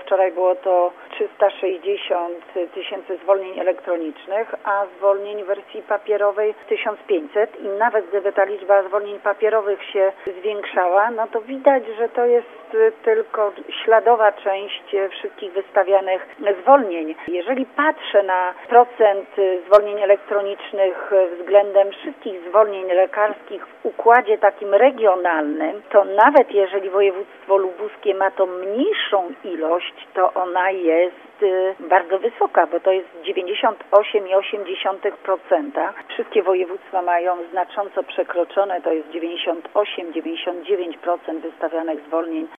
wczoraj było to 360 tysięcy zwolnień elektronicznych, a zwolnień w wersji papierowej 1500 i nawet gdyby ta liczba zwolnień papierowych się zwiększała, no to widać, że to jest tylko śladowa część wszystkich wystawianych zwolnień. Jeżeli patrzę na procent zwolnień elektronicznych względem wszystkich zwolnień lekarskich w układzie takim regionalnym, to nawet jeżeli województwo lubuskie ma to mniejszą ilość, to ona jest bardzo wysoka, bo to jest 98,8%. Wszystkie województwa mają znacząco przekroczone, to jest 98-99% wystawianych zwolnień